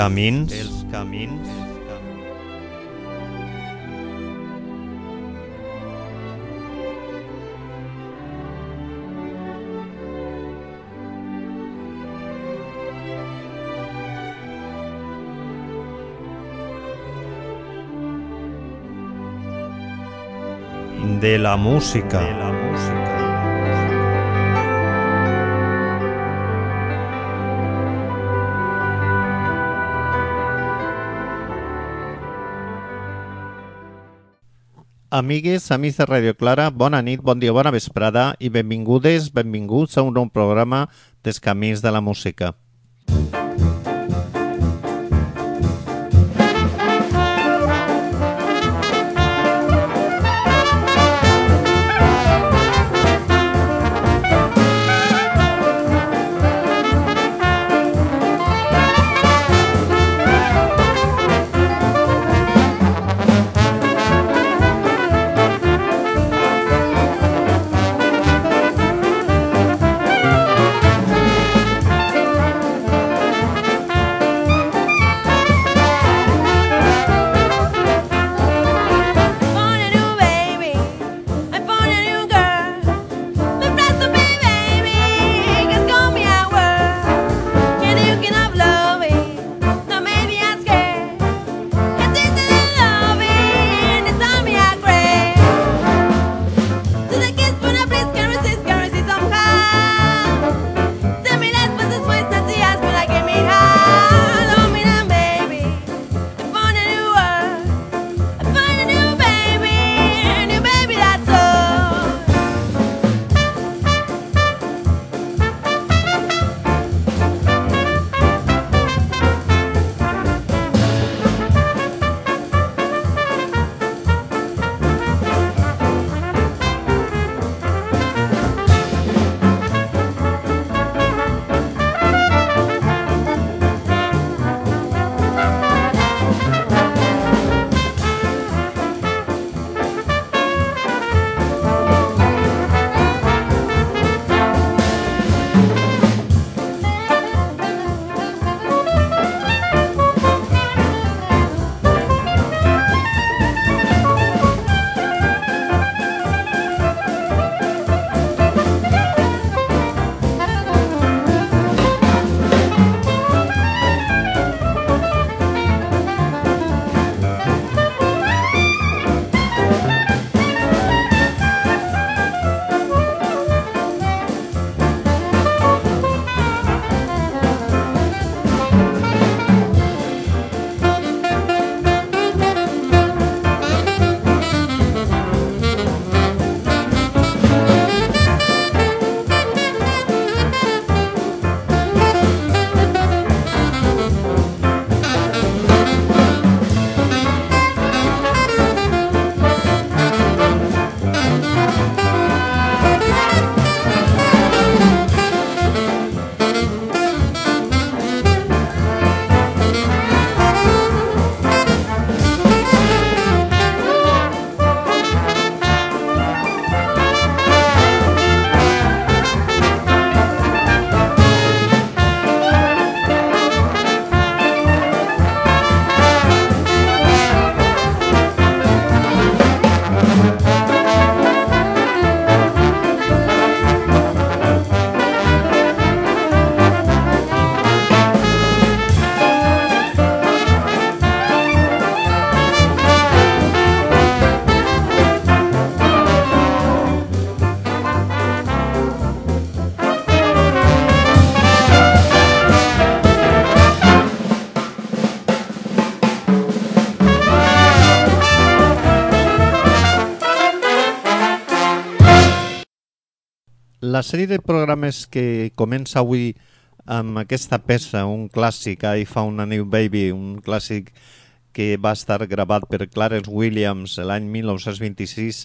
camins, de la música. Amigues, amics de Radio Clara, bona nit, bon dia, bona vesprada i benvingudes, benvinguts a un nou programa dels Camins de la Música. La sèrie de programes que comença avui amb aquesta peça, un clàssic, I Found a New Baby, un clàssic que va estar gravat per Clarence Williams l'any 1926,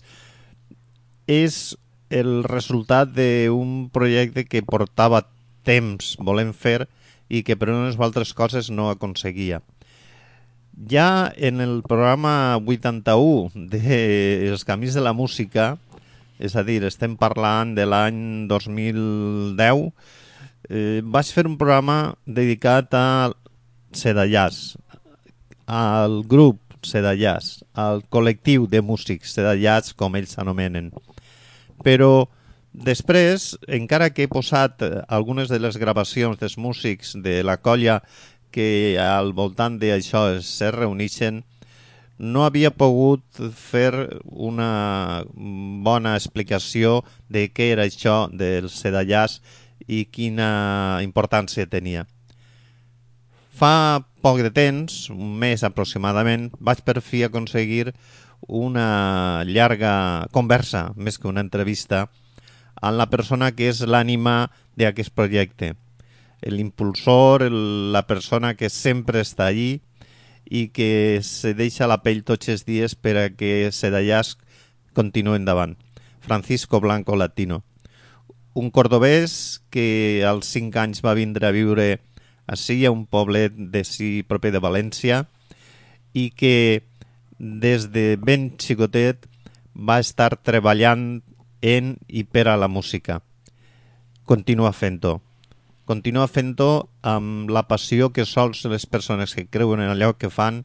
és el resultat d'un projecte que portava temps volent fer i que per unes o altres coses no aconseguia. Ja en el programa 81 de Els Camins de la Música, és a dir, estem parlant de l'any 2010, vaig fer un programa dedicat a Seda Jazz, al grup Seda Jazz, al col·lectiu de músics Seda Jazz, com ells s'anomenen. Però després, encara que he posat algunes de les gravacions dels músics de la colla que al voltant d'això se reuneixen, no havia pogut fer una bona explicació de què era això del Seda Jazz i quina importància tenia. Fa poc de temps, un mes aproximadament, vaig per fi aconseguir una llarga conversa, més que una entrevista, amb la persona que és l'ànima d'aquest projecte. L'impulsor, la persona que sempre està allí i que se deixa la pell tots els dies per a que Seda Jazz continuï endavant. Francisco Blanco Latino. Un cordobès que als 5 anys va vindre a viure ací, a un poblet d'ací proper de València, i que des de ben xicotet va estar treballant en i per a la música. Continua fent-ho. Continua fent-ho amb la passió que sols les persones que creuen en allò que fan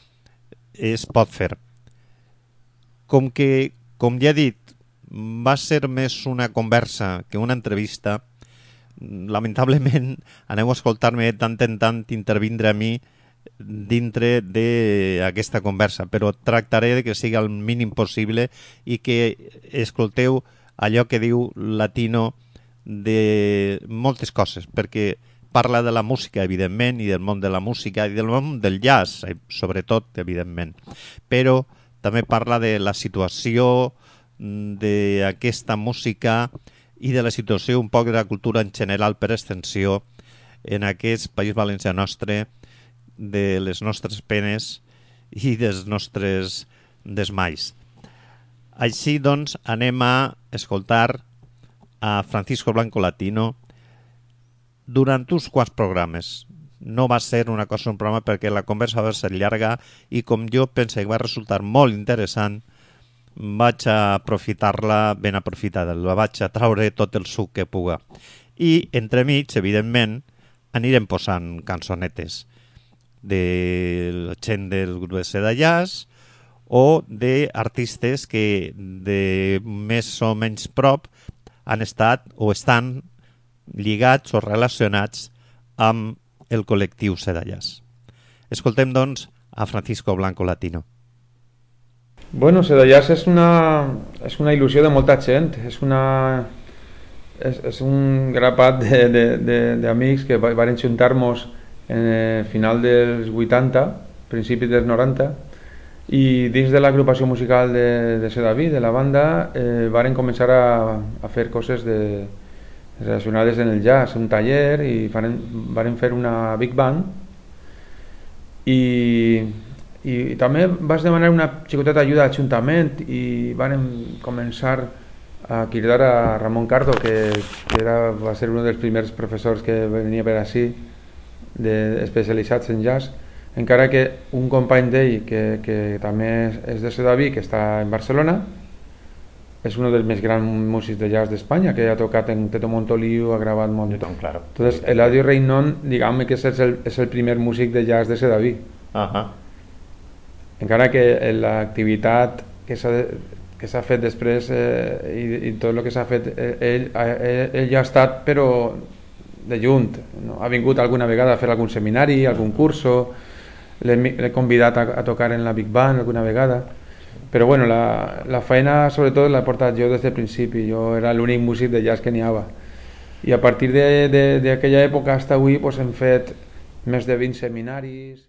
es pot fer. Com ja he dit, va ser més una conversa que una entrevista. Lamentablement, aneu a escoltar-me tant en tant intervindre a mi dintre d'aquesta conversa, però tractaré de que sigui el mínim possible i que escolteu allò que diu Latino de moltes coses, perquè parla de la música, evidentment, i del món de la música i del món del jazz, sobretot, evidentment. Però també parla de la situació d'aquesta música i de la situació un poc de la cultura en general per extensió en aquest País Valencià nostre, de les nostres penes i dels nostres desmais. Així, doncs, anem a escoltar a Francisco Blanco Latino durant uns quants programes. No va ser una cosa un programa perquè la conversa va ser llarga i com jo penso que va resultar molt interessant, vaig a aprofitar-la ben aprofitada, la vaig a traure tot el suc que puga. I entremig, evidentment, anirem posant cançonetes de la gent del grup de Seda Jazz o d'artistes que de més o menys prop han estat o estan lligats o relacionats amb el col·lectiu Seda Jazz. Escoltem, doncs, a Francisco Blanco Latino. Bueno, Seda Jazz és una il·lusió de molta gent, és un grapat d'amics que van juntar-nos en final dels 80, principis dels 90, i dins de l'agrupació musical de Sedaví, de la banda, varen començar a fer coses relacionades en el jazz, un taller, i varen fer una big band, i també vas demanar una xicoteta ajuda a l'Ajuntament i varen començar a cridar a Ramon Cardo, que va ser un dels primers professors que venia per ací, especialitzats en jazz, encara que un company d'ell que també és de Sedaví, que està en Barcelona, és un dels més grans músics de jazz d'Espanya, que ha tocat en Teto Montoliu, ha gravat molt. Claro. Entonces, Eladio Reynón, diguem que és el primer músic de jazz de Sedaví. Encara que l'activitat que s'ha fet després i tot el que s'ha fet, ell ja ha estat, però de junt, no? Ha vingut alguna vegada a fer algun seminari, algun curso, l'he convidat a tocar en la Big Band alguna vegada, però bueno, la feina sobretot l'he portat jo des del principi. Jo era l'únic músic de jazz que n'hi havia, i a partir d'aquella època fins avui pues, hem fet més de 20 seminaris.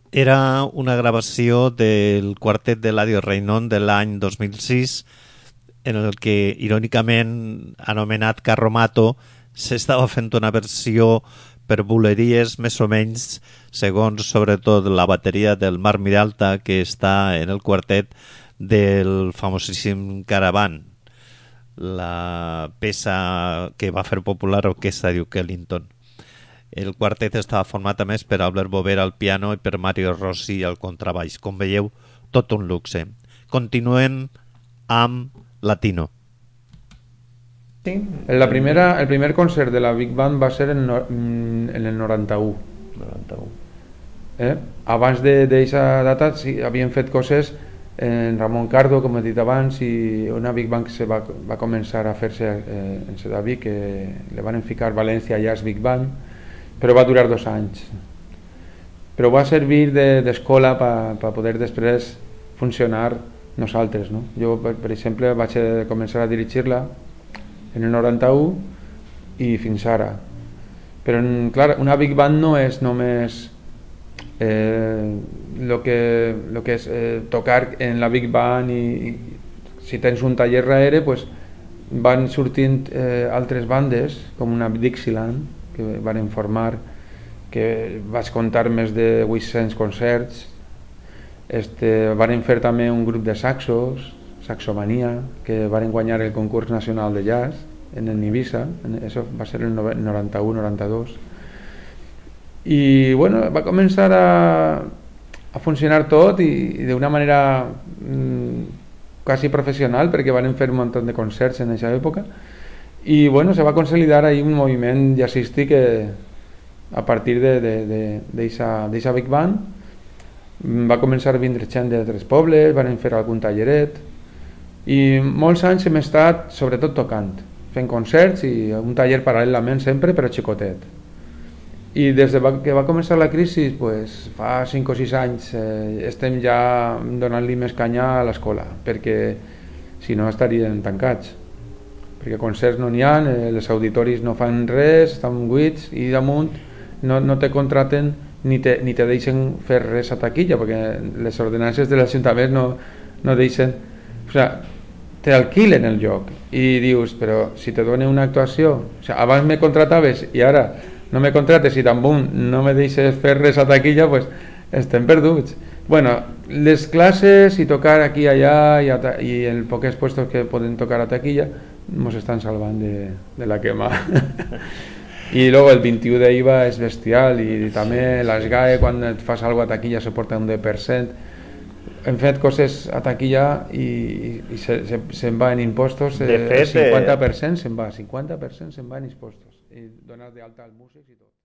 Era una gravació del quartet de l'Adio Reinon de l'any 2006 en el que, irònicament anomenat Carromato, s'estava fent una versió per buleries més o menys, segons sobretot la bateria del Marc Miralta, que està en el quartet del famosíssim Caravan, la peça que va fer popular l'orquestra Duke Ellington. El quartet estava format a més per Albert Bovera al piano i per Mario Rossi al contrabaix. Com veieu, tot un luxe. Continuem amb Latino. Sí, el primer concert de la Big Band va ser en el 91. Abans d'aquesta data sí, havien fet coses en Ramon Cardo, com he dit abans, i una Big Band que va començar a fer-se en Sedaví, que li van ficar València Jazz Big Band, però va durar 2 anys. Però va servir d'escola per poder després funcionar nosaltres, no? Jo, per exemple, vaig començar a dirigir-la en el 91 i fins ara. Però, clar, una Big Band no és només lo que és tocar en la Big Band i si tens un taller darrere, pues, van sortint altres bandes, com una Dixieland, que van formar, que vaig comptar més de 800 concerts. Van fer també un grup de saxos, Saxomania, que van guanyar el concurs nacional de jazz en el Ibiza, això va ser el 91-92. I bueno, va començar a funcionar tot i d'una manera quasi professional, perquè van fer un munt de concerts en aquesta època. I bueno, se va consolidar ahí un moviment jazzístic a partir d'aquesta Big Band. Va començar a vindre gent d'altres pobles, van fer algun talleret i molts anys hem estat sobretot tocant, fent concerts i un taller paral·lelament sempre, però xicotet. I des que va començar la crisi, pues, fa 5 o 6 anys estem ja donant-li més canya a l'escola, perquè si no estarien tancats, perquè concerts no n'hi ha, els auditoris no fan res, estan buits i damunt no te contraten ni te deixen fer res a taquilla, perquè les ordenances de l'Ajuntament no deixen, o sigui, te alquilen el lloc i dius, però si te donen una actuació, o sigui, abans me contrataves i ara no me contrates i damunt no me deixes fer res a taquilla, pues estem perduts. Bueno, les classes i tocar aquí i allà i en pocs puestos que poden tocar a taquilla nos estan salvant de la quema. I luego el 21 de IVA és bestial i també les GAE quan et fas alguna a taquilla se porta un 10%. Hem fet coses a taquilla i se'n va en impostos, de fet, 50% se'n va, 50% se'n va en impostos i donar d'alta als músics i tot.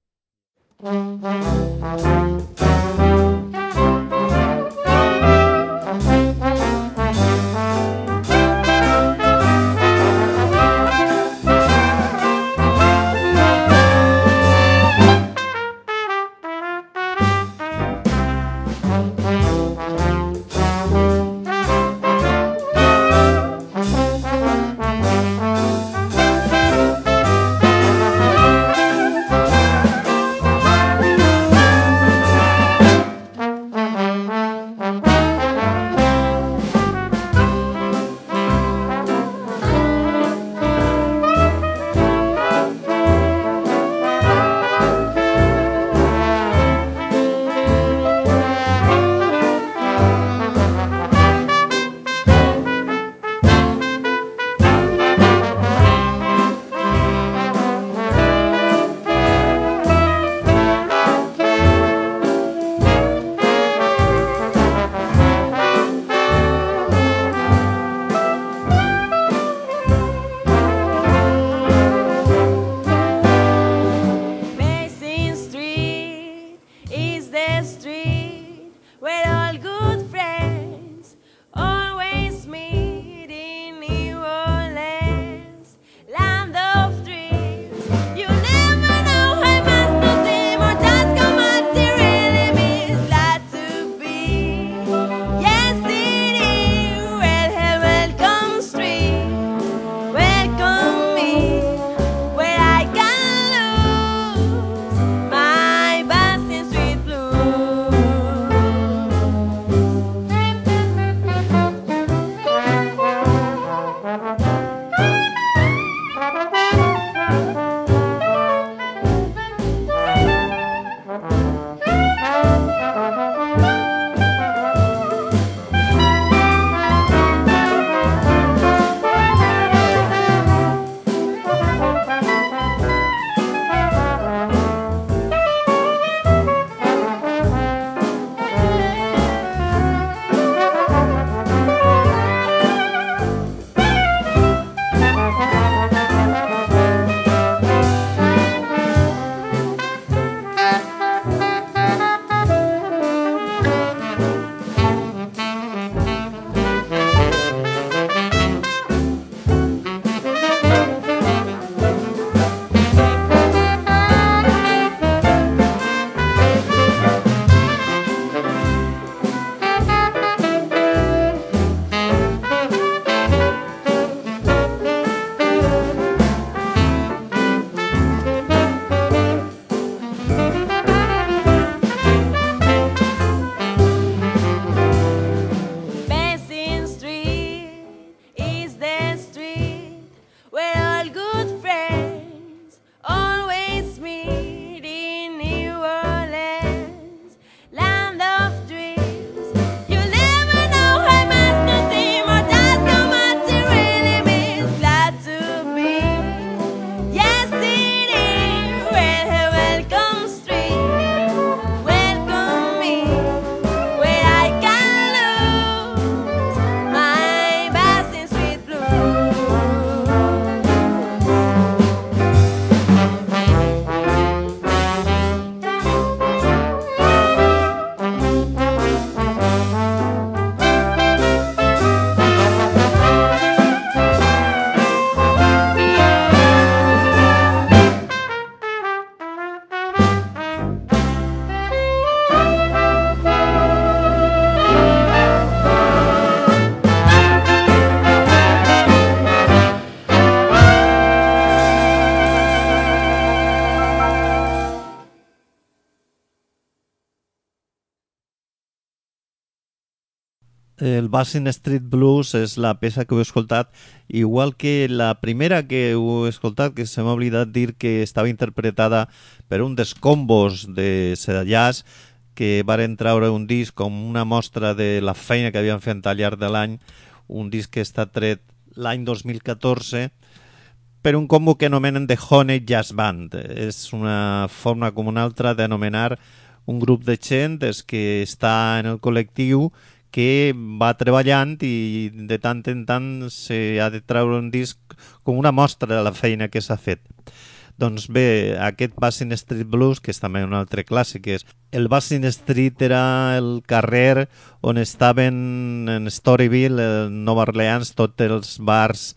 El Basin Street Blues és la peça que heu escoltat, igual que la primera que heu escoltat, que se m'ha oblidat dir que estava interpretada per un dels combos de Seda Jazz, que varen treure un disc com una mostra de la feina que havien fet al llarg de l'any, un disc que està tret l'any 2014 per un combo que anomenen The Honey Jazz Band. És una forma com una altra d'anomenar un grup de gent que està en el col·lectiu, que va treballant i de tant en tant s'ha de treure un disc com una mostra de la feina que s'ha fet. Doncs bé, aquest Basin Street Blues, que és també un altre clàssic, és el Basin Street era el carrer on estaven en Storyville, en Nova Orleans, tots els bars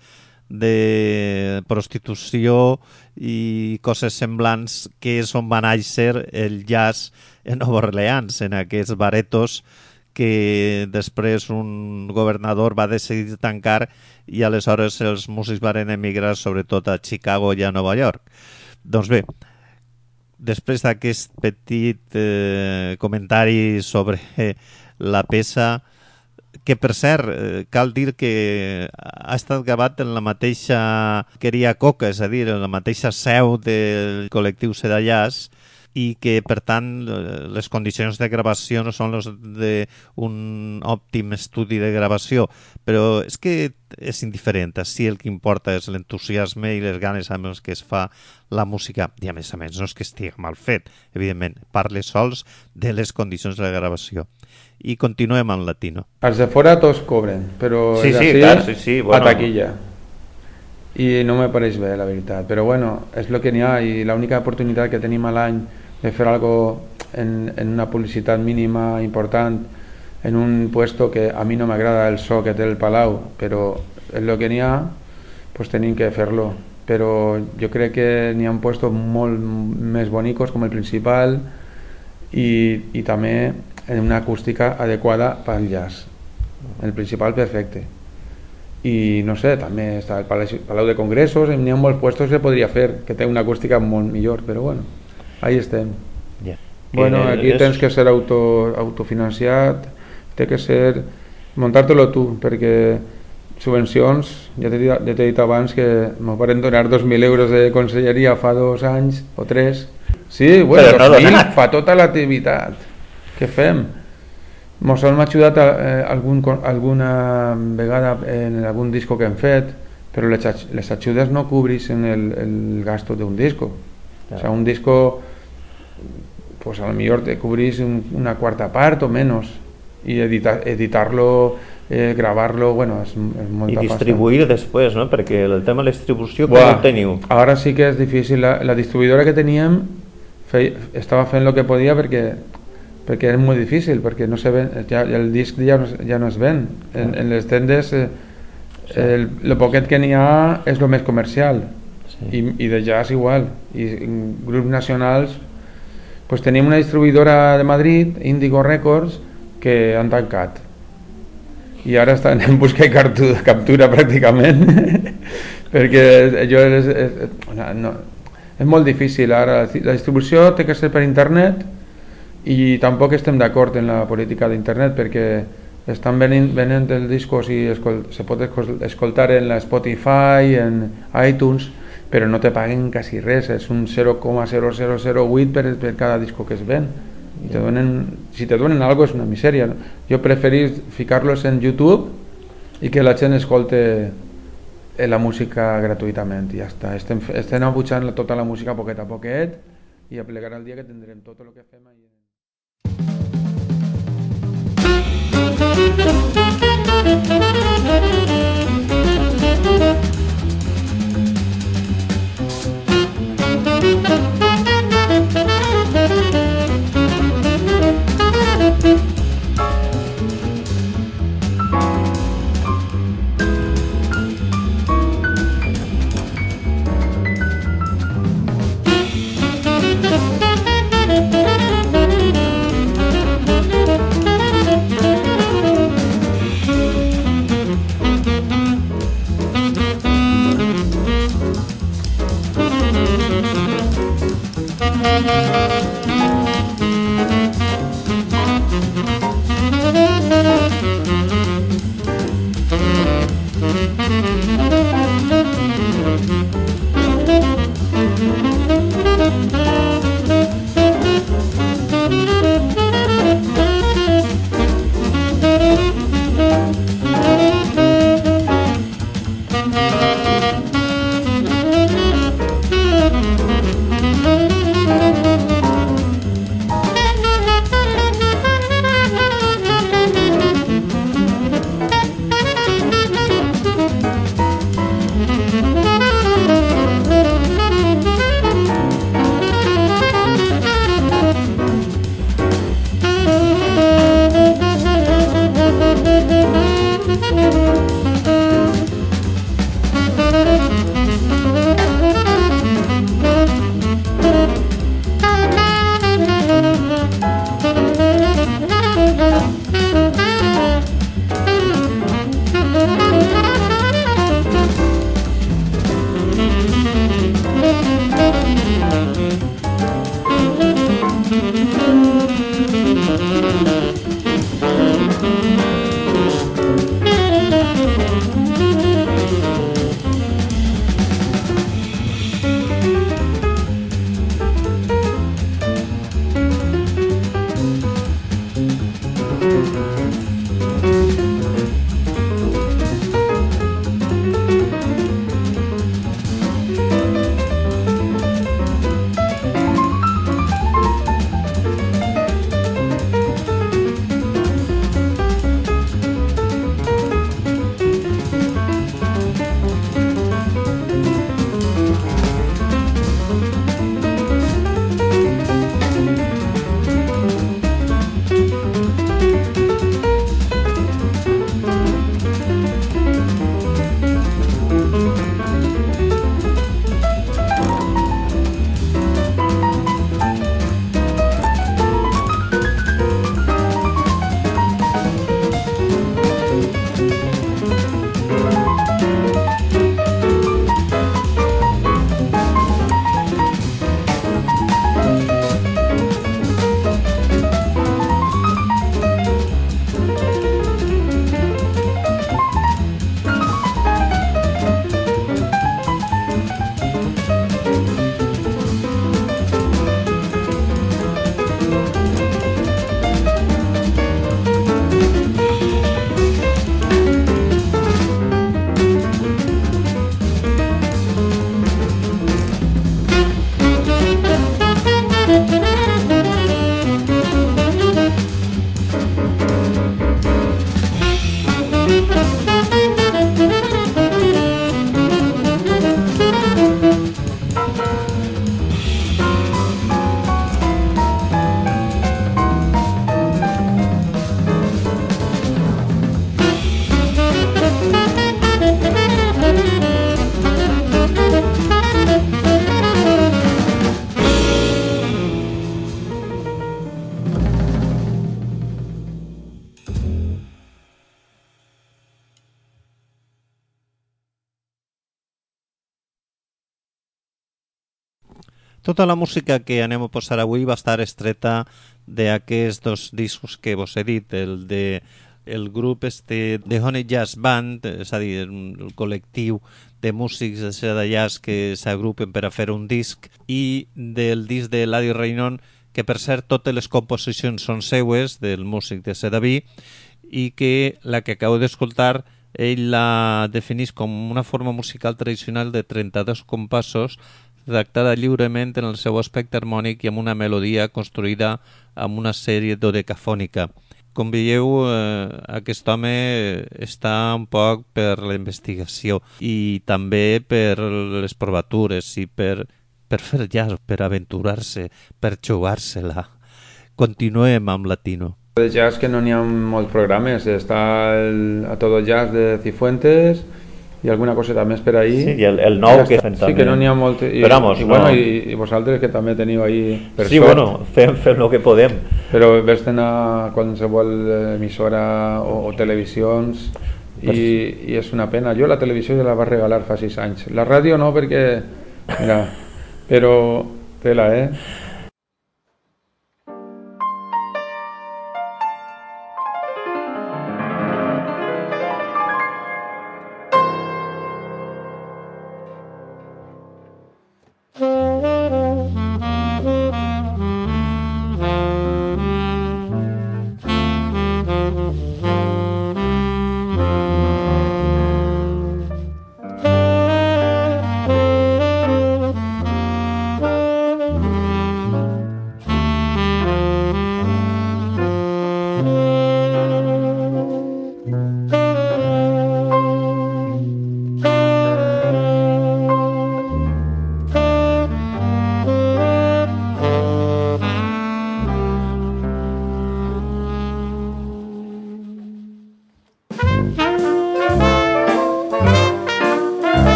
de prostitució i coses semblants, que és on va néixer el jazz en Nova Orleans, en aquests baretos que després un governador va decidir tancar i aleshores els músics van emigrar sobretot a Chicago i a Nova York. Doncs bé, després d'aquest petit comentari sobre la peça, que per cert, cal dir que ha estat gravat en la mateixa Queria Coca, és a dir, en la mateixa seu del col·lectiu Seda Jazz, i que, per tant, les condicions de gravació no són les d'un òptim estudi de gravació, però és que és indiferent. Així el que importa és l'entusiasme i les ganes amb les que es fa la música. I a més no és que estigui mal fet, evidentment. Parle sols de les condicions de la gravació. I continuem en latino. Els de fora tots cobren, però sí, clar, sí, bueno, a taquilla. I no me pareix bé, la veritat. Però bueno, és el que n'hi ha, i l'única oportunitat que tenim a l'any de fer algo en una publicitat mínima important en un puesto que a mi no m'agrada el so que té el Palau, però és el que n'hi ha, pues tenim que fer-lo. Però jo crec que n'hi ha puestos molt més bonicos com el principal i també en una acústica adequada pel jazz. El principal perfecte. I no sé, també està el Palau de Congressos, n'hi ha molts puestos que podria fer, que té una acústica molt millor, però bueno, ahí estem. Yeah. Bueno, aquí tens que ser autofinanciat, té que ser muntar-te-lo tu, perquè subvencions, ja t'he dit abans que m'ho varen donar 2.000 euros de conselleria fa 2 anys o 3. Sí, bueno, 2.000 fa tota l'activitat. Què fem? Mos han ajudat alguna vegada en algun disco que hem fet, però les ajudes no cobreixen el gasto d'un disco. O sea, un disco, pues a lo mejor te cobrís una cuarta parte o menos, y editarlo, gravarlo, bueno, és molta pasta. I distribuir després, no? Perquè el tema de la distribució, com ho teniu? Ara sí que és difícil. La distribuïdora que teníem estava fent el que podia perquè és molt difícil, perquè no se ven, el disc ja no es ven. En les tendes el poquet que n'hi ha és el més comercial. Sí. I de jazz igual, i grups nacionals pues tenim una distribuïdora de Madrid, Indigo Records, que han tancat i ara estan en busca i captura pràcticament perquè és molt difícil ara. La distribució té que ser per internet i tampoc estem d'acord en la política d'internet, perquè estan venent els discos i se pot escoltar en la Spotify, en iTunes, però no te paguen quasi res, és un 0,0008 per cada disco que es ven. I si te donen algo és una misèria. Jo preferís ficar-los en YouTube i que la gent escolte la música gratuïtament i ja està. Estem abutjant tota la música poquet a poquet i a plegar el dia que tindrem tot el que fem ahí. Tota la música que anem a posar avui va estar extreta d'aquests dos discos que vos he dit, el grup de Honey Jazz Band, és a dir, el col·lectiu de músics de seda jazz que s'agrupen per a fer un disc, i del disc de Laddie Reynon, que per cert totes les composicions són seues, del músic de Sedaví, i que la que acabo d'escoltar ell la definís com una forma musical tradicional de 32 compassos redactada lliurement en el seu aspecte harmònic i amb una melodia construïda amb una sèrie dodecafònica. Com veieu, aquest home està un poc per la investigació i també per les provatures i per fer jazz, per aventurar-se, per jugar-se-la. Continuem amb Latino. De jazz que no n'hi ha molts programes, està a Todo Jazz de Cifuentes i alguna coseta més per ahí. Sí, i el nou que fem també. Sí, que no n'hi ha molt. Però vamos, bueno, i vosaltres que també teniu ahí per sí, sort. Bueno, fem el que podem. Però vés-te'n a qualsevol emissora o televisions i és una pena. Jo la televisió ja la va regalar fa 6 anys. La ràdio no, perquè... Mira, però tela,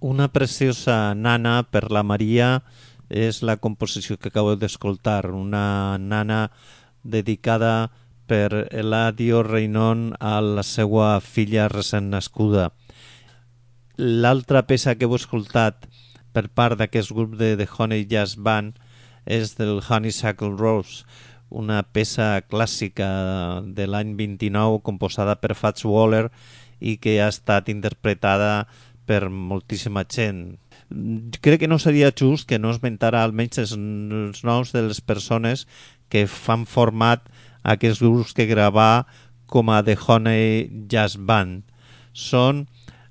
Una preciosa nana per la Maria és la composició que acabeu d'escoltar, una nana dedicada per Eladio Reinon a la seva filla recent nascuda. L'altra peça que heu escoltat per part d'aquest grup de The Honey Jazz Band és del Honeysuckle Rose, una peça clàssica de l'any 29 composada per Fats Waller i que ha estat interpretada per moltíssima gent. Crec que no seria just que no esmentara almenys els noms de les persones que fan format aquests grups que gravar com a The Honey Jazz Band. Són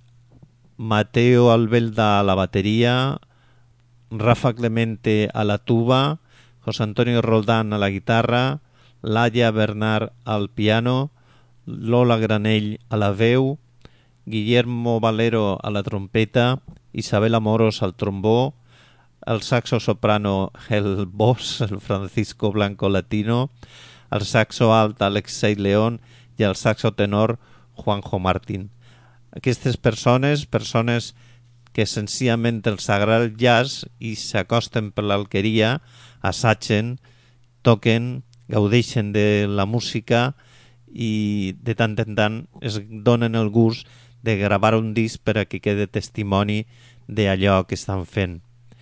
Mateo Albelda a la bateria, Rafa Clemente a la tuba, José Antonio Roldán a la guitarra, Laia Bernard al piano, Lola Granell a la veu, Guillermo Valero a la trompeta, Isabela Moros al trombó, el saxo soprano el Boss, el Francisco Blanco Latino, el saxo alt Alexei León i el saxo tenor Juanjo Martín. Aquestes persones que senzillament els agrada el jazz i s'acosten per l'alqueria, assagen, toquen, gaudeixen de la música i de tant en tant es donen el gust de gravar un disc per a que quede testimoni d'allò que estan fent.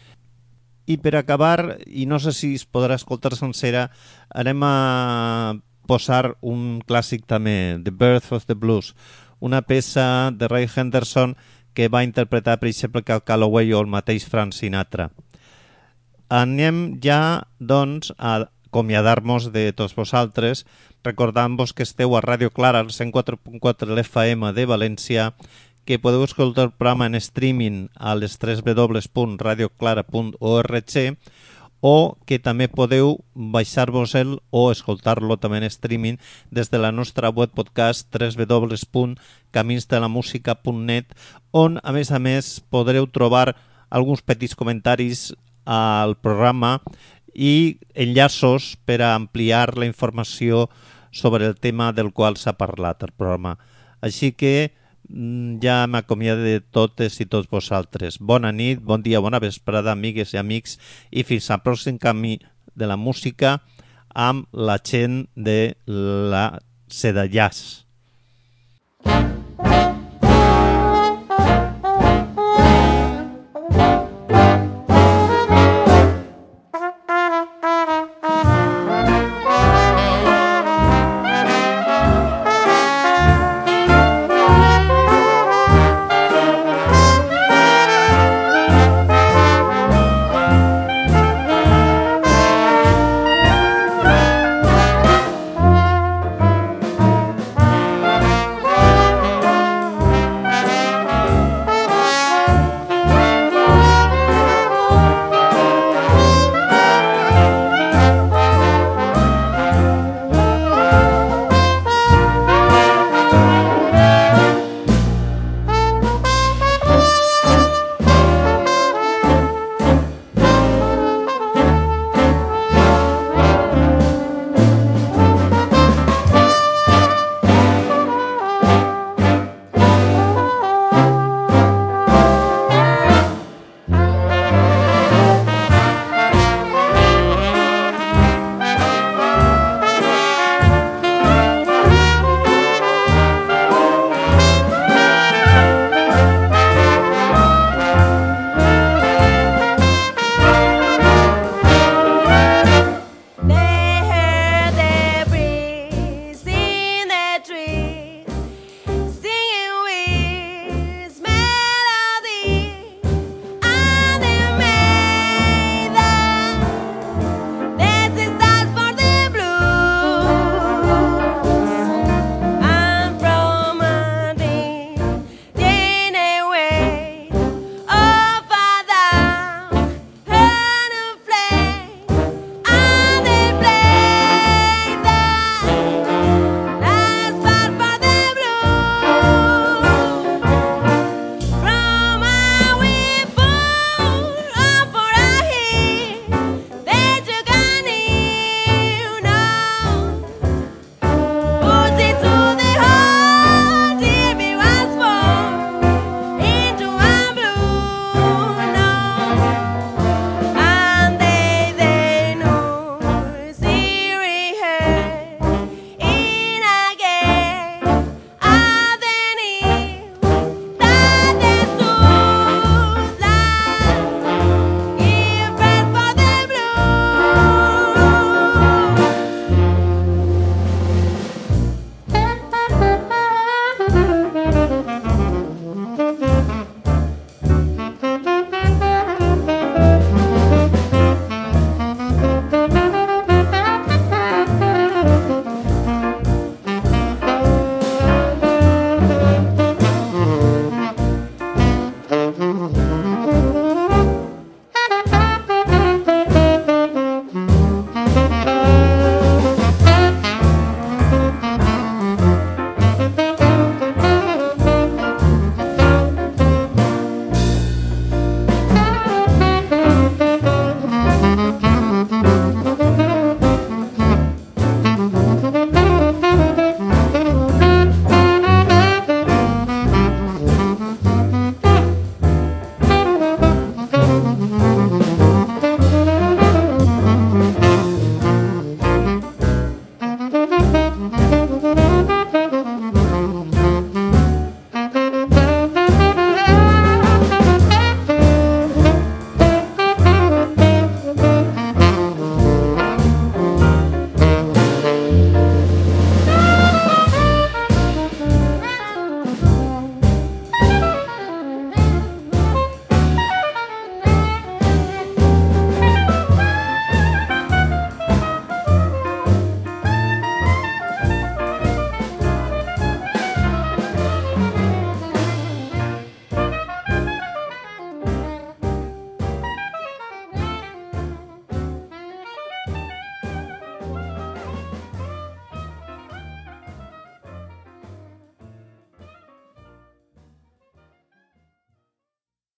I per acabar, i no sé si es podrà escoltar sencera, anem a posar un clàssic també, The Birth of the Blues, una peça de Ray Henderson que va interpretar, per exemple, Cal Calloway o el mateix Frank Sinatra. Anem ja, doncs, a acomiadar-nos de tots vosaltres, recordant-vos que esteu a Ràdio Clara, al 104.4 l'FM de València, que podeu escoltar el programa en streaming a les www.radioclara.org o que també podeu baixar-vos-el o escoltar-lo també en streaming des de la nostra web podcast www.caminsdelamusica.net, on a més podreu trobar alguns petits comentaris al programa i enllaços per a ampliar la informació sobre el tema del qual s'ha parlat al programa. Així que ja m'acomiado de totes i tots vosaltres. Bona nit, bon dia, bona vesprada, amigues i amics, i fins al pròxim camí de la música amb la gent de la Seda Jazz.